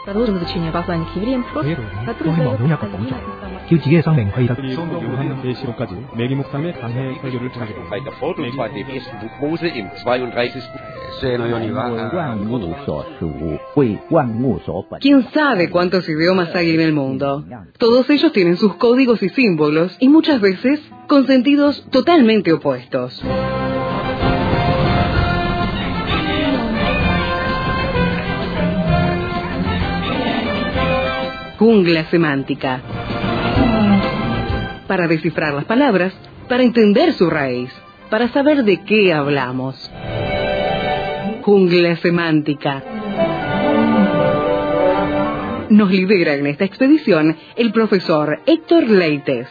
Продолжим изучение послания к евреям. Bei der Folgezeit dem ersten Buch Mose im 32. ¿Quién sabe cuántos idiomas hay en el mundo? Todos ellos tienen sus códigos y símbolos y muchas veces con sentidos totalmente opuestos. Jungla semántica. Para descifrar las palabras, para entender su raíz, para saber de qué hablamos. Jungla semántica. Nos lidera en esta expedición el profesor Héctor Leites.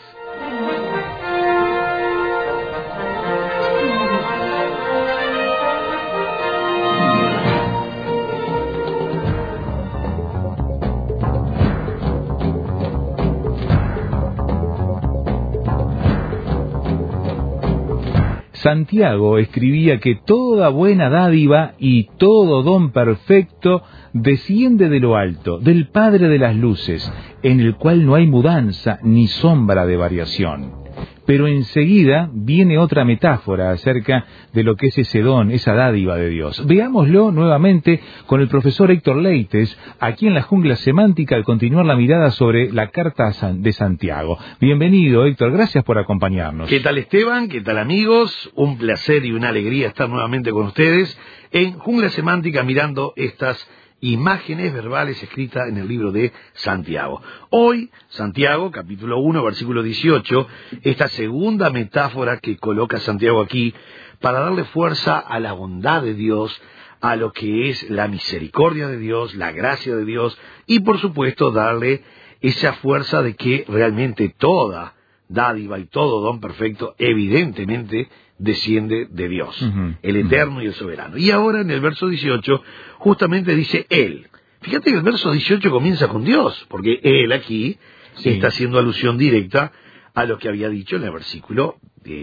Santiago escribía que toda buena dádiva y todo don perfecto desciende de lo alto, del Padre de las luces, en el cual no hay mudanza ni sombra de variación. Pero enseguida viene otra metáfora acerca de lo que es ese don, esa dádiva de Dios. Veámoslo nuevamente con el profesor Héctor Leites, aquí en la Jungla Semántica, al continuar la mirada sobre la carta de Santiago. Bienvenido, Héctor, gracias por acompañarnos. ¿Qué tal, Esteban? ¿Qué tal, amigos? Un placer y una alegría estar nuevamente con ustedes en Jungla Semántica mirando estas imágenes verbales escritas en el libro de Santiago. Hoy, Santiago, capítulo 1, versículo 18, esta segunda metáfora que coloca Santiago aquí para darle fuerza a la bondad de Dios, a lo que es la misericordia de Dios, la gracia de Dios, y por supuesto darle esa fuerza de que realmente toda dádiva y todo don perfecto evidentemente desciende de Dios, el eterno y el soberano. Y ahora en el verso 18 justamente dice Él. Fíjate que el verso 18 comienza con Dios, porque Él aquí está haciendo alusión directa a lo que había dicho en el versículo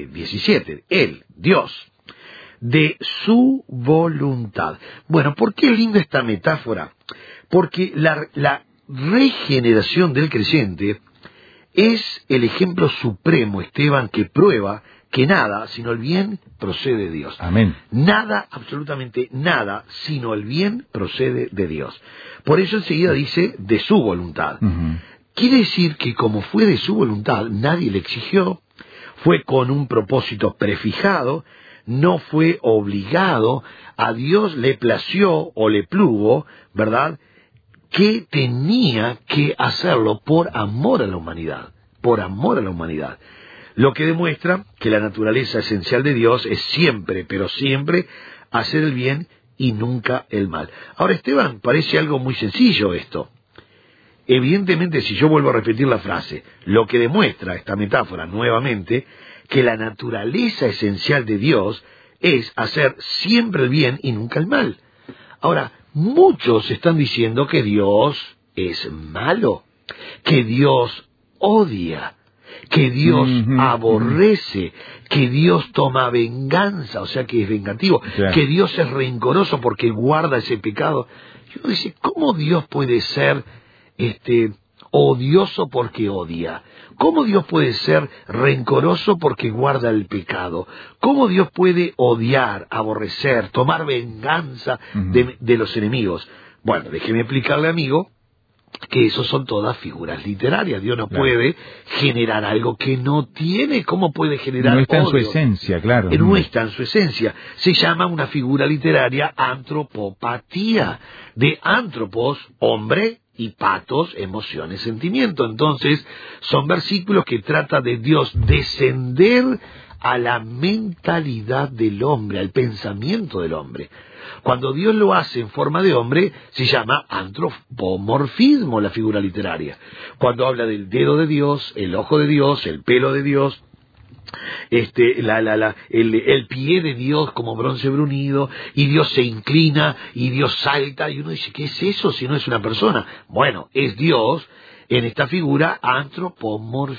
17. Él, Dios, de su voluntad. Bueno, ¿por qué es linda esta metáfora? Porque la regeneración del creyente es el ejemplo supremo, Esteban, que prueba que nada, sino el bien, procede de Dios. Amén. Nada, absolutamente nada, sino el bien, procede de Dios. Por eso enseguida dice, de su voluntad. Quiere decir que como fue de su voluntad, nadie le exigió, fue con un propósito prefijado, no fue obligado, a Dios le plació o le plugo, ¿verdad?, que tenía que hacerlo por amor a la humanidad, por amor a la humanidad. Lo que demuestra que la naturaleza esencial de Dios es siempre, pero siempre, hacer el bien y nunca el mal. Ahora, Esteban, parece algo muy sencillo esto. Evidentemente, si yo vuelvo a repetir la frase, lo que demuestra esta metáfora nuevamente, que la naturaleza esencial de Dios es hacer siempre el bien y nunca el mal. Ahora, muchos están diciendo que Dios es malo, que Dios odia, que Dios aborrece, que Dios toma venganza, o sea que es vengativo, que Dios es rencoroso porque guarda ese pecado. Y uno dice, ¿cómo Dios puede ser odioso porque odia? ¿Cómo Dios puede ser rencoroso porque guarda el pecado? ¿Cómo Dios puede odiar, aborrecer, tomar venganza de los enemigos? Bueno, déjeme explicarle, amigo, que eso son todas figuras literarias. Dios no puede generar algo que no tiene. ¿Cómo puede generar no está odio? En su esencia, claro. No está en su esencia. Se llama una figura literaria antropopatía. De antropos, hombre, y patos, emociones, sentimiento. Entonces, son versículos que tratan de Dios descender a la mentalidad del hombre, al pensamiento del hombre. Cuando Dios lo hace en forma de hombre, se llama antropomorfismo la figura literaria. Cuando habla del dedo de Dios, el ojo de Dios, el pelo de Dios, el pie de Dios como bronce bruñido, y Dios se inclina, y Dios salta, y uno dice, ¿qué es eso si no es una persona? Bueno, es Dios en esta figura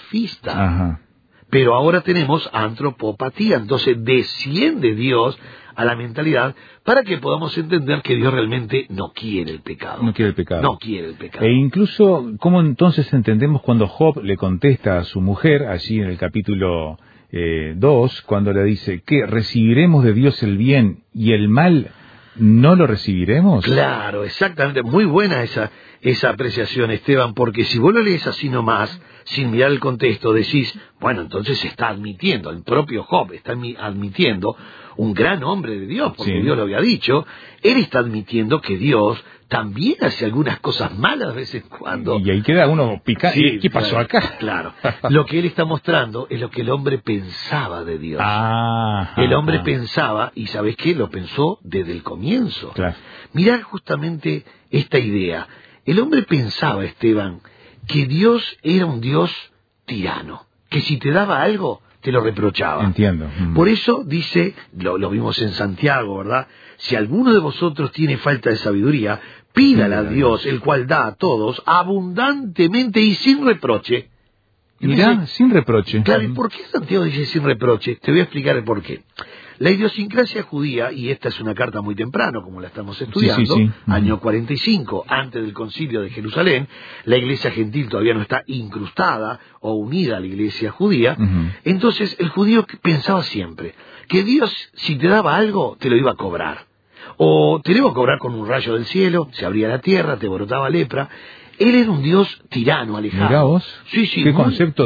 antropomorfista. Pero ahora tenemos antropopatía, entonces desciende Dios a la mentalidad para que podamos entender que Dios realmente no quiere el pecado. No quiere el pecado. No quiere el pecado. E incluso, ¿cómo entonces entendemos cuando Job le contesta a su mujer, allí en el capítulo 2, cuando le dice que recibiremos de Dios el bien y el mal no lo recibiremos? Claro, exactamente. Muy buena esa apreciación, Esteban, porque si vos lo lees así nomás, sin mirar el contexto, decís, bueno, entonces se está admitiendo, el propio Job está admitiendo, un gran hombre de Dios, porque Sí. Dios lo había dicho, él está admitiendo que Dios también hace algunas cosas malas de vez en cuando. Y ahí queda uno picando. Sí, ¿Qué pasó claro, acá? Claro. Lo que él está mostrando es lo que el hombre pensaba de Dios. El hombre pensaba, y ¿sabes qué? Lo pensó desde el comienzo. Claro. Mirá justamente esta idea. El hombre pensaba, Esteban, que Dios era un Dios tirano, que si te daba algo, te lo reprochaba. Entiendo. Por eso dice, lo vimos en Santiago, ¿verdad? Si alguno de vosotros tiene falta de sabiduría, pídala a Dios, el cual da a todos abundantemente y sin reproche. Y Mirá, dice, sin reproche. claro, ¿y por qué Santiago dice sin reproche? Te voy a explicar el por qué. La idiosincrasia judía, y esta es una carta muy temprano, como la estamos estudiando, Sí. año 45, antes del concilio de Jerusalén, la iglesia gentil todavía no está incrustada o unida a la iglesia judía, entonces el judío pensaba siempre que Dios, si te daba algo, te lo iba a cobrar. O te lo iba a cobrar con un rayo del cielo, se abría la tierra, te brotaba lepra. Él era un Dios tirano, alejado. Mirá vos. Sí, Qué concepto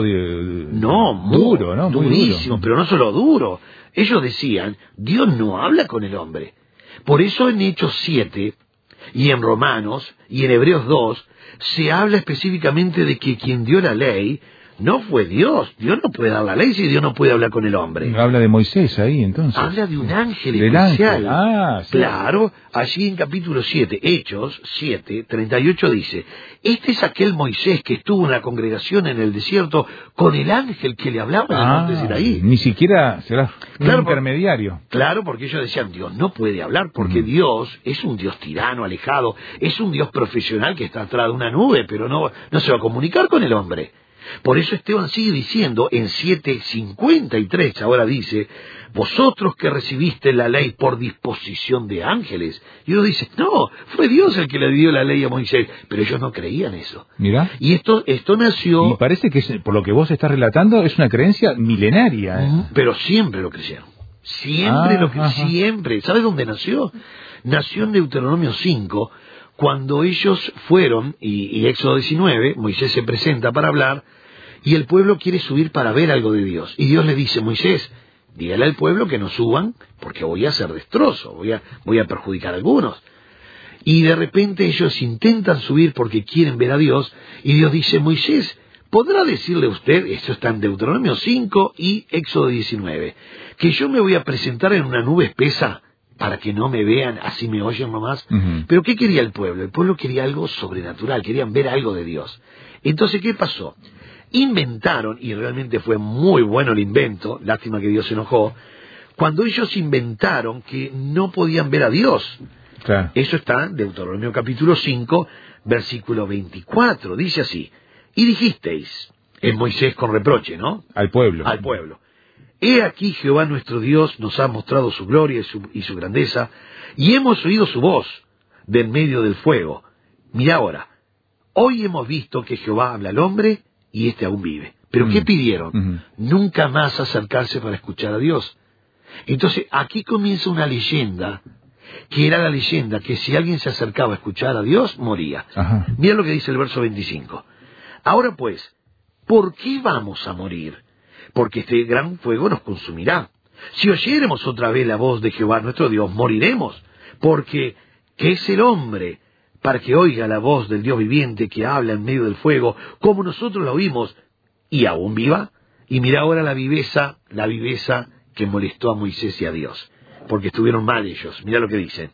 duro, ¿no? Muy durísimo, duro. pero no solo duro. Ellos decían, Dios no habla con el hombre. Por eso en Hechos 7, y en Romanos, y en Hebreos 2, se habla específicamente de que quien dio la ley no fue Dios. Dios no puede dar la ley si Dios no puede hablar con el hombre. Habla de Moisés ahí, entonces. Habla de un ángel Del especial. ángel. Sí. Claro, allí en capítulo 7, Hechos 7, 38 dice, este es aquel Moisés que estuvo en la congregación en el desierto con el ángel que le hablaba en el monte Sinaí. Ni siquiera será un intermediario. Claro, porque ellos decían, Dios no puede hablar, porque Dios es un Dios tirano, alejado, es un Dios profesional que está atrás de una nube, pero no se va a comunicar con el hombre. Por eso Esteban sigue diciendo en 7:53, ahora dice, vosotros que recibiste la ley por disposición de ángeles. Y uno dice, no, fue Dios el que le dio la ley a Moisés, pero ellos no creían eso. Mirá. Y esto nació... Y parece que, por lo que vos estás relatando, es una creencia milenaria. Pero siempre lo creyeron. Siempre. ¿Sabes dónde nació? Nació en Deuteronomio 5, cuando ellos fueron, y Éxodo 19, Moisés se presenta para hablar, y el pueblo quiere subir para ver algo de Dios. Y Dios le dice, Moisés, dígale al pueblo que no suban, porque voy a hacer destrozo, voy a perjudicar a algunos. Y de repente ellos intentan subir porque quieren ver a Dios, y Dios dice, Moisés, ¿podrá decirle usted, esto está en Deuteronomio 5 y Éxodo 19, que yo me voy a presentar en una nube espesa para que no me vean, así me oyen nomás? Pero ¿qué quería el pueblo? El pueblo quería algo sobrenatural, querían ver algo de Dios. Entonces, ¿qué pasó? Inventaron, y realmente fue muy bueno el invento, lástima que Dios se enojó, cuando ellos inventaron que no podían ver a Dios. Claro. Eso está en Deuteronomio capítulo 5, versículo 24, dice así, y dijisteis, es Moisés con reproche, ¿no? Al pueblo. Al pueblo. He aquí Jehová nuestro Dios nos ha mostrado su gloria y su grandeza, y hemos oído su voz de en medio del fuego. Mira ahora, hoy hemos visto que Jehová habla al hombre, y éste aún vive. ¿Pero qué pidieron? Nunca más acercarse para escuchar a Dios. Entonces, aquí comienza una leyenda, que era la leyenda que si alguien se acercaba a escuchar a Dios, moría. Ajá. Mira lo que dice el verso 25. Ahora pues, ¿por qué vamos a morir? Porque este gran fuego nos consumirá. Si oyéremos otra vez la voz de Jehová nuestro Dios, moriremos. Porque, ¿qué es el hombre para que oiga la voz del Dios viviente que habla en medio del fuego, como nosotros la oímos, y aún viva? Y mira ahora la viveza que molestó a Moisés y a Dios, porque estuvieron mal ellos. Mira lo que dice.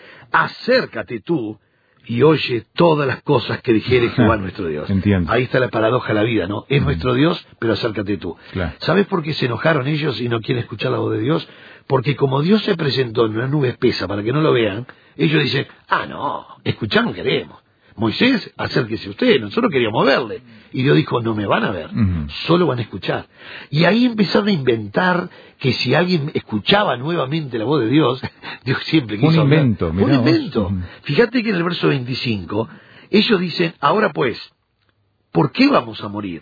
Acércate tú y oye todas las cosas que dijere Jehová nuestro Dios. Entiendo. Ahí está la paradoja de la vida, ¿no? Es nuestro Dios, pero acércate tú. Claro. ¿Sabes por qué se enojaron ellos y no quieren escuchar la voz de Dios? Porque como Dios se presentó en una nube espesa para que no lo vean, ellos dicen, no, escuchar no queremos. Moisés, acérquese usted, nosotros queríamos verle. Y Dios dijo, no me van a ver, solo van a escuchar. Y ahí empezaron a inventar que si alguien escuchaba nuevamente la voz de Dios, Dios siempre quiso un invento, hablar. Un invento. Vos. Fíjate que en el verso 25, ellos dicen, ahora pues, ¿por qué vamos a morir?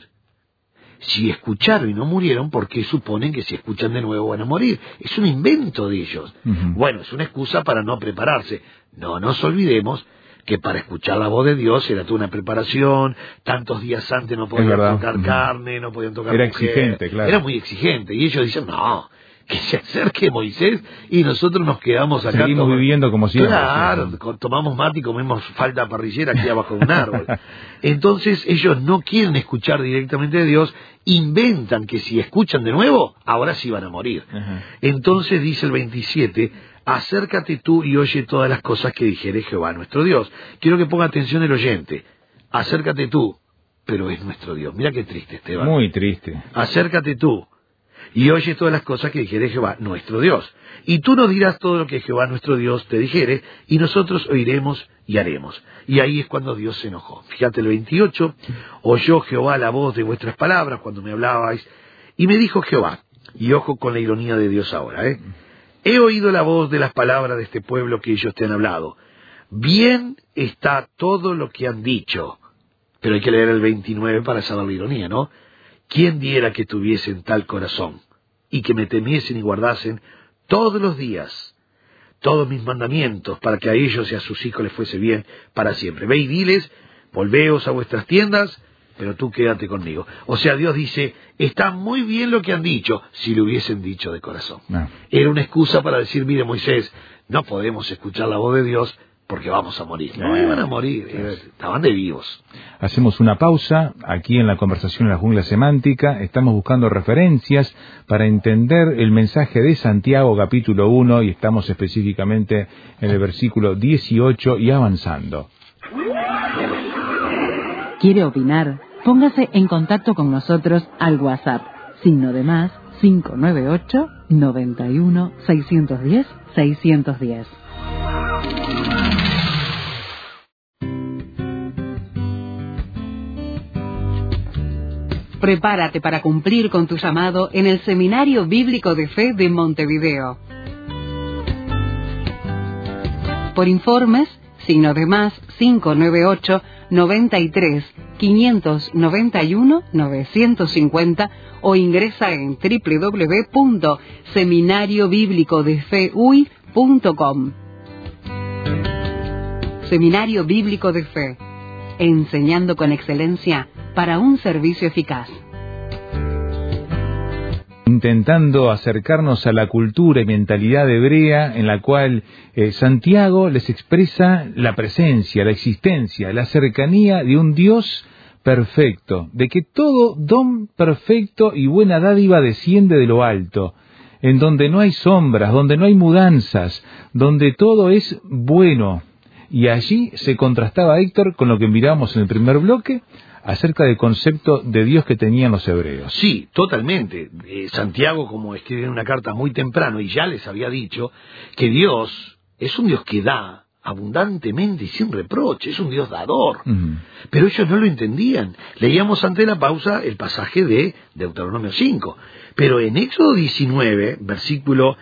Si escucharon y no murieron, ¿por qué suponen que si escuchan de nuevo van a morir? Es un invento de ellos. Bueno, es una excusa para no prepararse. No nos olvidemos que para escuchar la voz de Dios era toda una preparación, tantos días antes no podían tocar carne, no podían tocar era mujer. Exigente, claro. Era muy exigente, y ellos dicen, no, que se acerque Moisés, y nosotros nos quedamos acá. Seguimos viviendo como siempre. Claro, tomamos mate y comemos falta parrillera aquí abajo de un árbol. Entonces ellos no quieren escuchar directamente de Dios, inventan que si escuchan de nuevo, ahora sí van a morir. Entonces dice el 27, acércate tú y oye todas las cosas que dijere Jehová nuestro Dios. Quiero que ponga atención el oyente. Acércate tú, pero es nuestro Dios. Mira qué triste, Esteban. Muy triste. Acércate tú y oye todas las cosas que dijere Jehová nuestro Dios. Y tú nos dirás todo lo que Jehová nuestro Dios te dijere, y nosotros oiremos y haremos. Y ahí es cuando Dios se enojó. Fíjate el 28, oyó Jehová la voz de vuestras palabras cuando me hablabais, y me dijo Jehová, y ojo con la ironía de Dios ahora, he oído la voz de las palabras de este pueblo que ellos te han hablado. Bien está todo lo que han dicho. Pero hay que leer el 29 para saber la ironía, ¿no? ¿Quién diera que tuviesen tal corazón, y que me temiesen y guardasen todos los días todos mis mandamientos, para que a ellos y a sus hijos les fuese bien para siempre? Ve y diles, volveos a vuestras tiendas, pero tú quédate conmigo. O sea, Dios dice, está muy bien lo que han dicho, si lo hubiesen dicho de corazón. Era una excusa para decir, mire Moisés, no podemos escuchar la voz de Dios porque vamos a morir. No iban a morir, estaban de vivos. Hacemos una pausa aquí en la conversación en la jungla semántica. Estamos buscando referencias para entender el mensaje de Santiago capítulo 1 y estamos específicamente en el versículo 18 y avanzando. ¿Quiere opinar? Póngase en contacto con nosotros al WhatsApp, signo de más 598 91 610 610. Prepárate para cumplir con tu llamado en el Seminario Bíblico de Fe de Montevideo. Por informes, signo de más 598 93 591 950 o ingresa en www.seminariobiblicodefeuy.com. Seminario Bíblico de Fe, enseñando con excelencia para un servicio eficaz. Intentando acercarnos a la cultura y mentalidad hebrea en la cual Santiago les expresa la presencia, la existencia, la cercanía de un Dios perfecto, de que todo don perfecto y buena dádiva desciende de lo alto, en donde no hay sombras, donde no hay mudanzas, donde todo es bueno. Y allí se contrastaba, Héctor, con lo que miramos en el primer bloque, acerca del concepto de Dios que tenían los hebreos. Sí, totalmente. Santiago, como escribe en una carta muy temprano, y ya les había dicho, que Dios es un Dios que da abundantemente y sin reproche, es un Dios dador. Pero ellos no lo entendían. Leíamos antes de la pausa el pasaje de Deuteronomio 5. Pero en Éxodo 19, versículo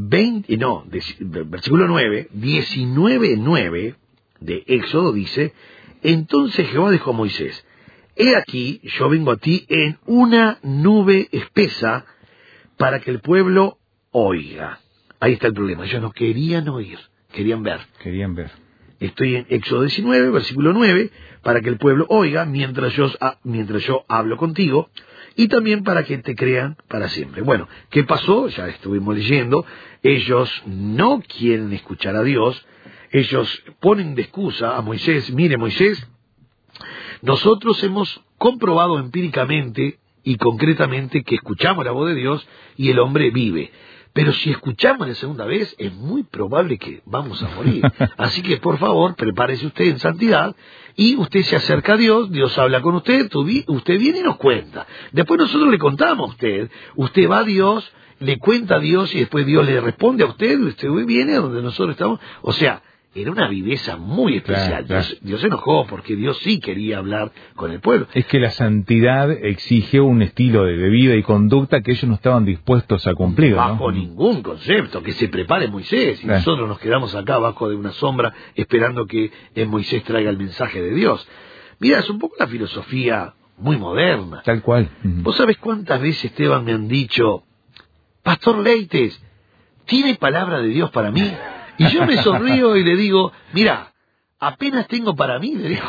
9, 19:9 de Éxodo dice, entonces Jehová dijo a Moisés, he aquí, yo vengo a ti en una nube espesa para que el pueblo oiga. Ahí está el problema, ellos no querían oír, querían ver. Querían ver. Estoy en Éxodo 19, versículo 9, para que el pueblo oiga mientras yo hablo contigo, y también para que te crean para siempre. Bueno, ¿qué pasó? Ya estuvimos leyendo, ellos no quieren escuchar a Dios, ellos ponen de excusa a Moisés, mire Moisés, nosotros hemos comprobado empíricamente y concretamente que escuchamos la voz de Dios y el hombre vive. Pero si escuchamos la segunda vez, es muy probable que vamos a morir. Así que, por favor, prepárese usted en santidad y usted se acerca a Dios, Dios habla con usted, usted viene y nos cuenta. Después nosotros le contamos a usted va a Dios, le cuenta a Dios y después Dios le responde a usted viene a donde nosotros estamos. O sea, era una viveza muy especial. Claro. Dios se enojó porque Dios sí quería hablar con el pueblo. Es que la santidad exige un estilo de vida y conducta que ellos no estaban dispuestos a cumplir, ¿no? Bajo ningún concepto, que se prepare Moisés, y nosotros nos quedamos acá abajo de una sombra esperando que Moisés traiga el mensaje de Dios. Mira, es un poco la filosofía muy moderna. Tal cual. ¿Vos sabés cuántas veces, Esteban, me han dicho, Pastor Leites, ¿tiene palabra de Dios para mí? Y yo me sonrío y le digo, mira, apenas tengo para mí, le digo.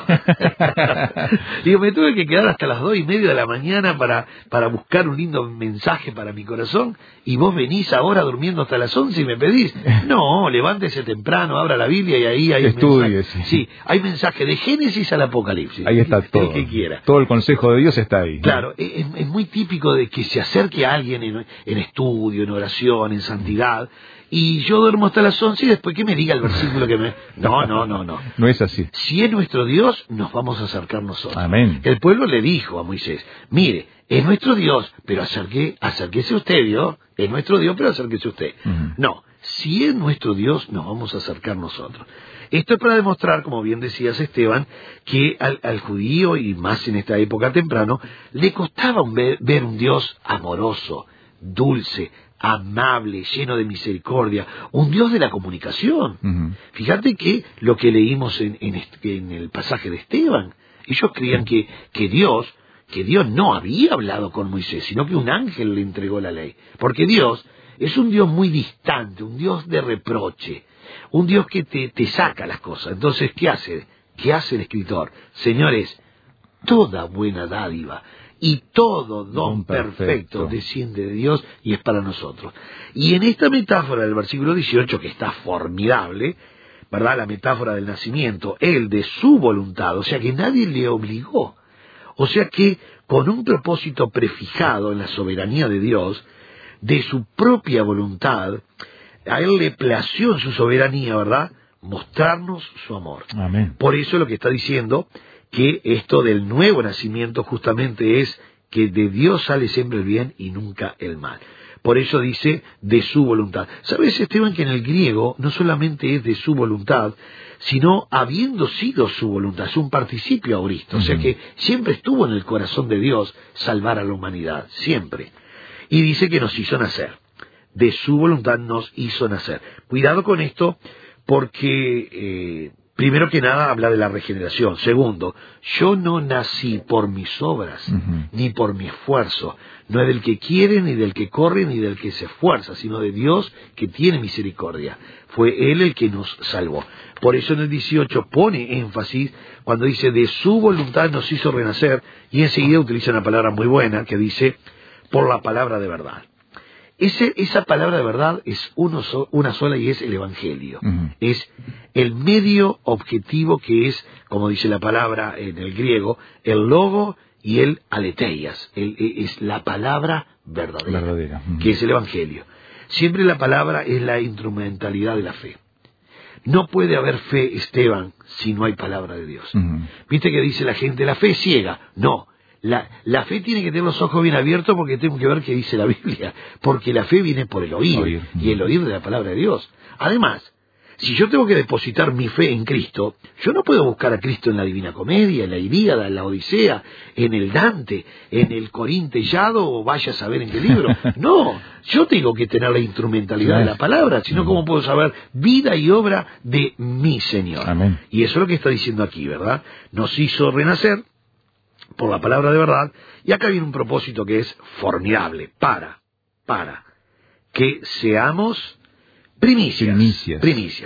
Digo, me tuve que quedar hasta las 2:30 de la mañana para buscar un lindo mensaje para mi corazón, y vos venís ahora durmiendo hasta las 11 y me pedís. No, levántese temprano, abra la Biblia y ahí hay estudie. Sí, hay mensaje de Génesis al Apocalipsis. Ahí está todo. El que quiera. Todo el consejo de Dios está ahí. Claro, es muy típico de que se acerque a alguien en estudio, en oración, en santidad, y yo duermo hasta las 11 y después que me diga el versículo que me... No. No es así. Si es nuestro Dios, nos vamos a acercar nosotros. Amén. El pueblo le dijo a Moisés, mire, es nuestro Dios, pero acérquese usted, ¿vio? Es nuestro Dios, pero acérquese usted. No, si es nuestro Dios, nos vamos a acercar nosotros. Esto es para demostrar, como bien decías, Esteban, que al judío, y más en esta época temprano, le costaba ver un Dios amoroso, dulce, amable, lleno de misericordia, un Dios de la comunicación. Fíjate que lo que leímos en el pasaje de Esteban, ellos creían que Dios no había hablado con Moisés, sino que un ángel le entregó la ley, porque Dios es un Dios muy distante, un Dios de reproche, un Dios que te saca las cosas. Entonces, ¿qué hace? ¿Qué hace el escritor? Señores, toda buena dádiva y todo don perfecto desciende de Dios y es para nosotros. Y en esta metáfora del versículo 18, que está formidable, ¿verdad? La metáfora del nacimiento, él de su voluntad, o sea que nadie le obligó, o sea que con un propósito prefijado en la soberanía de Dios, de su propia voluntad, a él le plació en su soberanía, ¿verdad?, mostrarnos su amor. Amén. Por eso lo que está diciendo, que esto del nuevo nacimiento justamente es que de Dios sale siempre el bien y nunca el mal. Por eso dice de su voluntad. ¿Sabes, Esteban, que en el griego no solamente es de su voluntad, sino habiendo sido su voluntad? Es un participio auristo, o sea que siempre estuvo en el corazón de Dios salvar a la humanidad, siempre. Y dice que nos hizo nacer. De su voluntad nos hizo nacer. Cuidado con esto, porque primero que nada habla de la regeneración. Segundo, yo no nací por mis obras, ni por mi esfuerzo. No es del que quiere, ni del que corre, ni del que se esfuerza, sino de Dios que tiene misericordia. Fue Él el que nos salvó. Por eso en el 18 pone énfasis cuando dice de su voluntad nos hizo renacer, y enseguida utiliza una palabra muy buena que dice por la palabra de verdad. Esa palabra de verdad es una sola, y es el Evangelio. Es el medio objetivo que es, como dice la palabra en el griego, el logo y el aleteias. Es la palabra verdadera. Que es el Evangelio. Siempre la palabra es la instrumentalidad de la fe. No puede haber fe, Esteban, si no hay palabra de Dios. ¿Viste que dice la gente, la fe es ciega? No. La fe tiene que tener los ojos bien abiertos, porque tengo que ver qué dice la Biblia, porque la fe viene por el oír, y el oír de la palabra de Dios. Además, si yo tengo que depositar mi fe en Cristo, yo no puedo buscar a Cristo en la Divina Comedia, en la Ilíada, en la Odisea, en el Dante, en el Corintellado, o vaya a saber en qué libro. No, yo tengo que tener la instrumentalidad de la palabra, sino cómo puedo saber vida y obra de mi Señor. Amén. Y eso es lo que está diciendo aquí, ¿verdad? Nos hizo renacer por la palabra de verdad, y acá viene un propósito que es formidable, para que seamos primicias.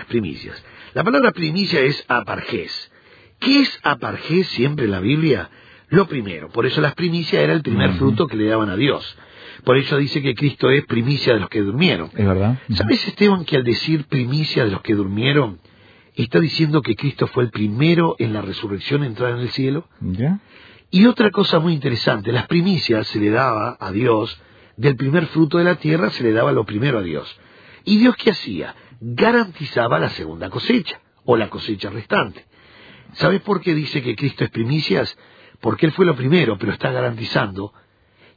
La palabra primicia es apargés. ¿Qué es apargés siempre en la Biblia? Lo primero. Por eso las primicias era el primer fruto que le daban a Dios. Por eso dice que Cristo es primicia de los que durmieron. Es verdad. ¿Sabes, Esteban, que al decir primicia de los que durmieron, está diciendo que Cristo fue el primero en la resurrección a entrar en el cielo? ¿Ya? Y otra cosa muy interesante, las primicias se le daba a Dios, del primer fruto de la tierra se le daba lo primero a Dios. ¿Y Dios qué hacía? Garantizaba la segunda cosecha, o la cosecha restante. ¿Sabes por qué dice que Cristo es primicias? Porque Él fue lo primero, pero está garantizando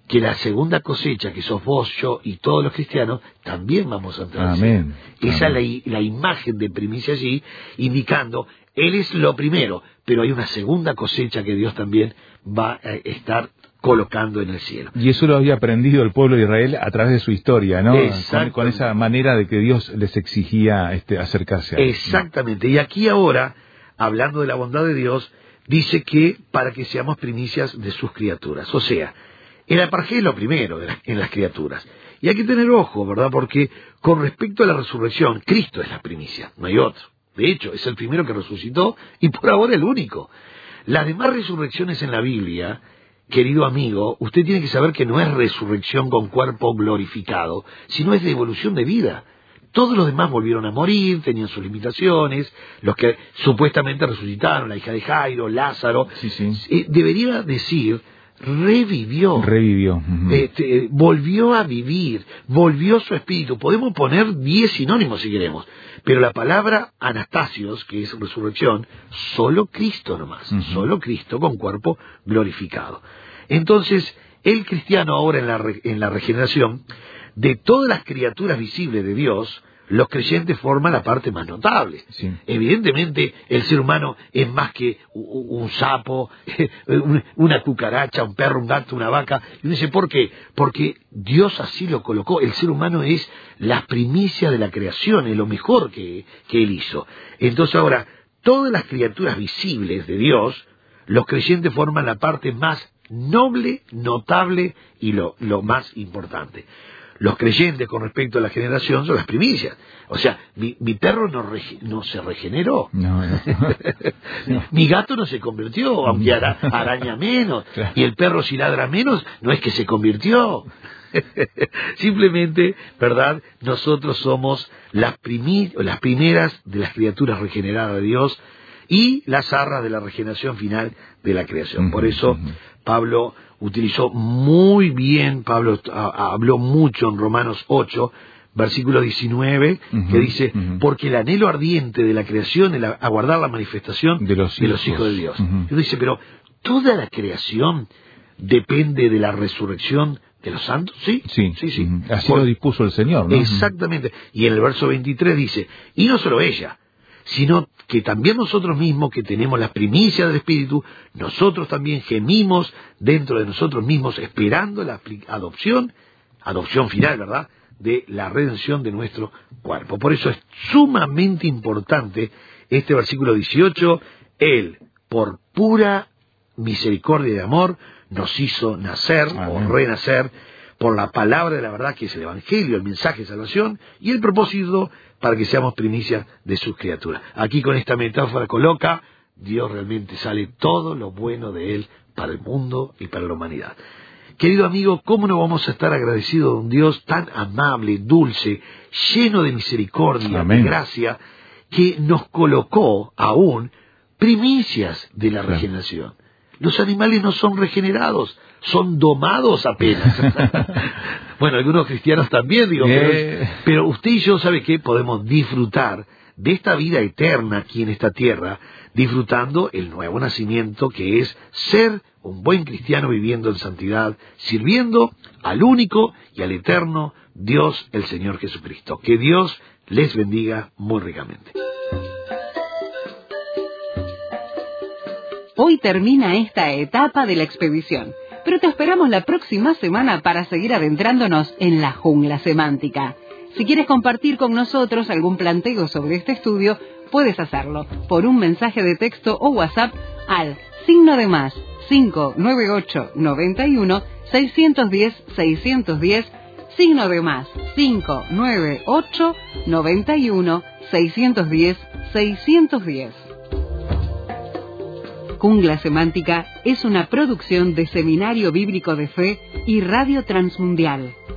que la segunda cosecha, que sos vos, yo y todos los cristianos, también vamos a entrar. Amén. Esa Amén. es la imagen de primicia allí, indicando, Él es lo primero, pero hay una segunda cosecha que Dios también va a estar colocando en el cielo. Y eso lo había aprendido el pueblo de Israel a través de su historia, ¿no? Con esa manera de que Dios les exigía acercarse a Él. Exactamente. Y aquí ahora, hablando de la bondad de Dios, dice que para que seamos primicias de sus criaturas. O sea, el aparje es lo primero en las criaturas. Y hay que tener ojo, ¿verdad? Porque con respecto a la resurrección, Cristo es la primicia, no hay otro. De hecho, es el primero que resucitó y por ahora el único. Las demás resurrecciones en la Biblia, querido amigo, usted tiene que saber que no es resurrección con cuerpo glorificado, sino es devolución de vida. Todos los demás volvieron a morir, tenían sus limitaciones, los que supuestamente resucitaron, la hija de Jairo, Lázaro, debería decir, revivió. Uh-huh. Volvió a vivir, volvió su espíritu. Podemos poner 10 sinónimos si queremos, pero la palabra Anastasios, que es resurrección, solo Cristo nomás, solo Cristo con cuerpo glorificado. Entonces, el cristiano ahora en la regeneración, de todas las criaturas visibles de Dios, los creyentes forman la parte más notable. Sí. Evidentemente, el ser humano es más que un sapo, una cucaracha, un perro, un gato, una vaca. Y uno dice, ¿por qué? Porque Dios así lo colocó. El ser humano es la primicia de la creación, es lo mejor que Él hizo. Entonces ahora, todas las criaturas visibles de Dios, los creyentes forman la parte más noble, notable y lo más importante. Los creyentes con respecto a la generación son las primicias. O sea, mi perro no se regeneró. No. Mi gato no se convirtió, aunque araña menos. Claro. Y el perro si ladra menos, no es que se convirtió. Simplemente, ¿verdad? Nosotros somos las primeras de las criaturas regeneradas de Dios y las arras de la regeneración final de la creación. Por eso, Pablo utilizó muy bien, Pablo habló mucho en Romanos 8, versículo 19, que dice, porque el anhelo ardiente de la creación es aguardar la manifestación de los hijos de Dios. Y dice, pero ¿toda la creación depende de la resurrección de los santos? Sí. Así lo dispuso el Señor, ¿no? Exactamente. Y en el verso 23 dice, y no solo ella, sino que también nosotros mismos, que tenemos las primicias del Espíritu, nosotros también gemimos dentro de nosotros mismos, esperando la adopción final, ¿verdad?, de la redención de nuestro cuerpo. Por eso es sumamente importante este versículo 18, Él, por pura misericordia y amor, nos hizo nacer o renacer por la palabra de la verdad, que es el Evangelio, el mensaje de salvación, y el propósito para que seamos primicias de sus criaturas. Aquí con esta metáfora coloca, Dios realmente sale todo lo bueno de Él para el mundo y para la humanidad. Querido amigo, ¿cómo no vamos a estar agradecidos de un Dios tan amable, dulce, lleno de misericordia, de gracia, que nos colocó aún primicias de la regeneración? Los animales no son regenerados, son domados apenas. Bueno, algunos cristianos también, digo, pero usted y yo, ¿sabe qué? Podemos disfrutar de esta vida eterna aquí en esta tierra, disfrutando el nuevo nacimiento, que es ser un buen cristiano viviendo en santidad, sirviendo al único y al eterno Dios, el Señor Jesucristo. Que Dios les bendiga muy ricamente. Hoy termina esta etapa de la expedición, pero te esperamos la próxima semana para seguir adentrándonos en la jungla semántica. Si quieres compartir con nosotros algún planteo sobre este estudio, puedes hacerlo por un mensaje de texto o WhatsApp al +, 598 91 610 610, +, 598 91 610 610. Jungla Semántica es una producción de Seminario Bíblico de Fe y Radio Transmundial.